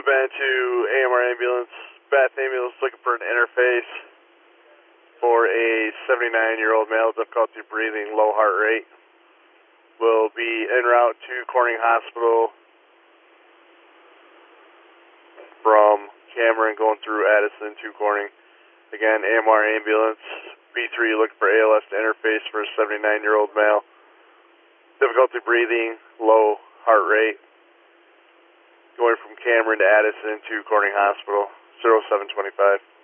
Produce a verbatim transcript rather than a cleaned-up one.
have been to A M R Ambulance, Bath Ambulance, looking for an interface for a seventy-nine-year-old male, difficulty breathing, low heart rate. Will be en route to Corning Hospital from Cameron, going through Addison to Corning. Again, A M R Ambulance, B three, looking for A L S to interface for a seventy-nine-year-old male, difficulty breathing, low heart rate. Going from Cameron to Addison to Corning Hospital, zero seven two five.